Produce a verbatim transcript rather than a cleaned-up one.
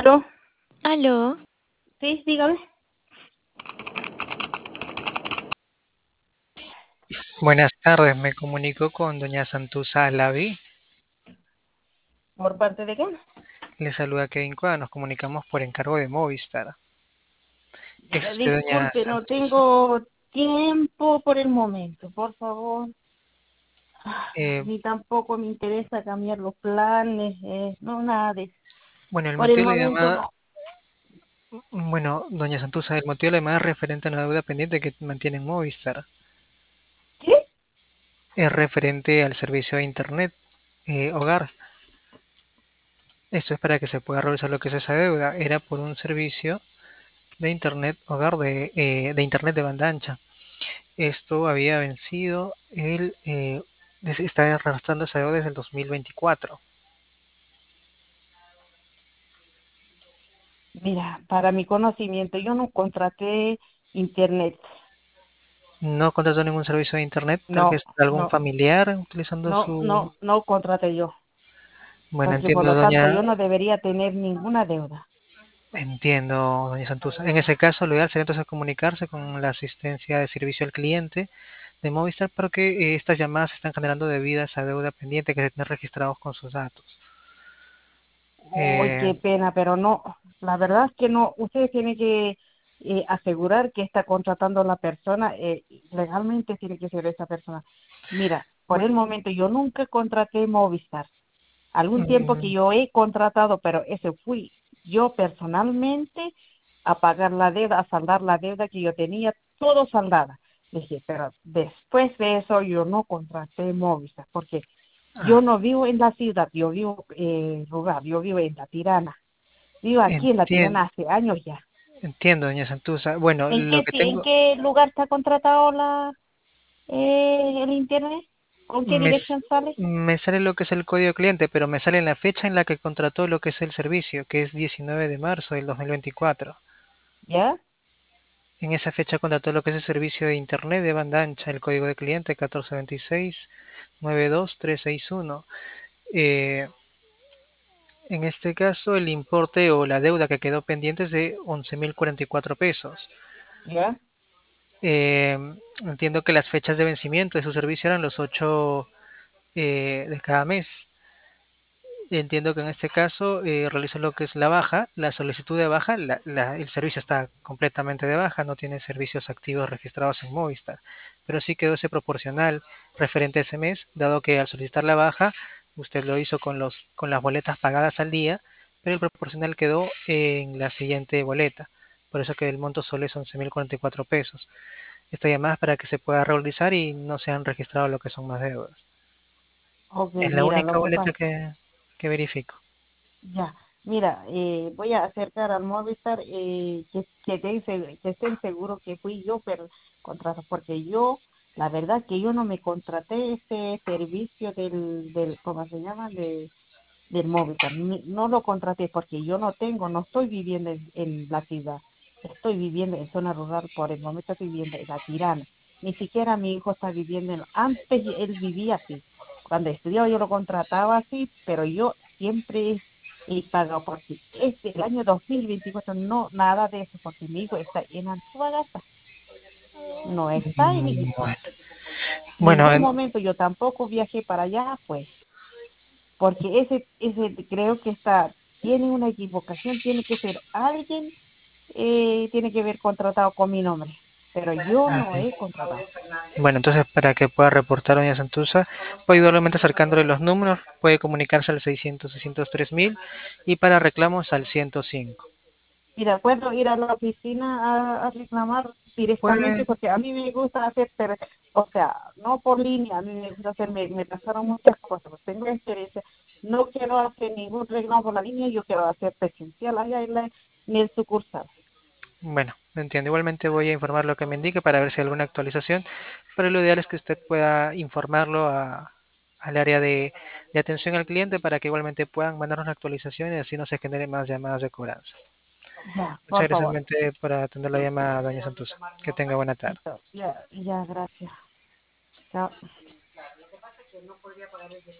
¿Aló? Aló, Sí, dígame. Buenas tardes, me comunico con doña Santuza Alaví. ¿Por parte de quién? Le saluda Kevin Cueva, nos comunicamos por encargo de Movistar. ¿Es Eh, usted doña Disculpe, no Santuza? tengo tiempo por el momento, por favor. Ah, Eh, Ni tampoco me interesa cambiar los planes, eh, no, nada de eso. bueno, el Por el motivo de la momento llamada, no. bueno, doña Santuza, el motivo de la llamada es referente a una deuda pendiente que mantiene en Movistar. ¿Qué? Es referente al servicio de Internet eh, Hogar. Esto es para que se pueda revisar lo que es esa deuda. Era por un servicio de Internet Hogar de, eh, de Internet de banda ancha. Esto había vencido el, eh, des- está arrastrando esa deuda desde el dos mil veinticuatro. Mira, para mi conocimiento, yo no contraté internet. No contrató ningún servicio de internet, tal No, vez algún no, familiar utilizando no, su... no, no contraté yo, Bueno, porque por entiendo, lo tanto doña, yo no debería tener ninguna deuda. entiendo, doña Santuza. En ese caso, lo ideal sería entonces comunicarse con la asistencia de servicio al cliente de Movistar porque eh, estas llamadas se están generando debido a esa deuda pendiente que se tiene registrados con sus datos. Uy, Eh, qué pena, pero no, la verdad es que no, ustedes tienen que eh, asegurar que está contratando a la persona, eh, legalmente tiene que ser esa persona. Mira, por el bueno, momento yo nunca contraté Movistar. Algún tiempo que mm, yo he contratado, pero ese fui yo personalmente a pagar la deuda, a saldar la deuda que yo tenía, todo saldada. Dije, pero después de eso yo no contraté Movistar, porque yo ah, no vivo en la ciudad, yo vivo eh, rural, yo vivo en La Tirana. Vivo aquí en La entiendo, Tirana hace años ya. entiendo, doña Santuza. Bueno, ¿En lo qué, que ti- en tengo, qué lugar está contratado la, eh, el internet? ¿Con qué me, s- dirección sale? me sale lo que es el código cliente, pero me sale en la fecha en la que contrató lo que es el servicio, que es diecinueve de marzo del dos mil veinticuatro. ¿Ya? En esa fecha contrató lo que es el servicio de Internet de banda ancha, el código de cliente catorce veintiséis nueve dos tres seis uno. Eh, en este caso, el importe o la deuda que quedó pendiente es de once mil cuarenta y cuatro pesos. ¿Ya? Eh, entiendo que las fechas de vencimiento de su servicio eran los ocho eh, de cada mes. Entiendo que en este caso eh, realizo lo que es la baja, la solicitud de baja, la- la- el servicio está completamente de baja, no tiene servicios activos registrados en Movistar, pero sí quedó ese proporcional referente a ese mes, dado que al solicitar la baja, usted lo hizo con los, con las boletas pagadas al día, pero el proporcional quedó en la siguiente boleta, por eso que el monto solo es once mil cuarenta y cuatro pesos. Esta llamada es para que se pueda realizar y no se han registrado lo que son más deudas. Ok, Es la mira, única lo que boleta pasa, que, que verifico. ya, mira, eh, voy a acercar al Movistar eh, que, que, estén seg- que estén seguros que fui yo pero contrato, porque yo, la verdad que yo no me contraté ese servicio del, del ¿cómo se llama? De, del Movistar, ni- no lo contraté porque yo no tengo, no estoy viviendo en, en la ciudad, estoy viviendo en zona rural, por el momento estoy viviendo en La Tirana, ni siquiera mi hijo está viviendo en, antes él vivía así, cuando estudiaba yo lo contrataba así, pero yo siempre he pagado porque este, el año dos mil veinticuatro no, nada de eso, porque mi hijo está en Antofagasta, no está en Mm, Iquitos. Bueno, bueno, Ningún en- momento yo tampoco viajé para allá, pues porque ese, ese creo que está, tiene una equivocación, tiene que ser alguien, eh, tiene que ver contratado con mi nombre, pero yo ah, no he contratado. bueno, entonces para que pueda reportar doña Santuza, puede igualmente acercándole los números, puede comunicarse al seiscientos, seiscientos tres mil y para reclamos al ciento cinco. Mira, puedo ir a la oficina a, a reclamar Puede, directamente porque a mí me gusta hacer, pero, o sea, no por línea, a mí me gusta hacer, me, me pasaron muchas cosas, pues tengo experiencia, no quiero hacer ningún reclamo por la línea, yo quiero hacer presencial allá en, la, en el sucursal. bueno, entiendo. Igualmente voy a informar lo que me indique para ver si hay alguna actualización, pero lo ideal es que usted pueda informarlo a- al área de, de atención al cliente para que igualmente puedan mandarnos la actualización y así no se generen más llamadas de cobranza. Ya, Muchas por gracias favor. igualmente por atender la llamada, doña Santuza. Que tenga buena tarde. Listo, ya, ya, gracias. Chao.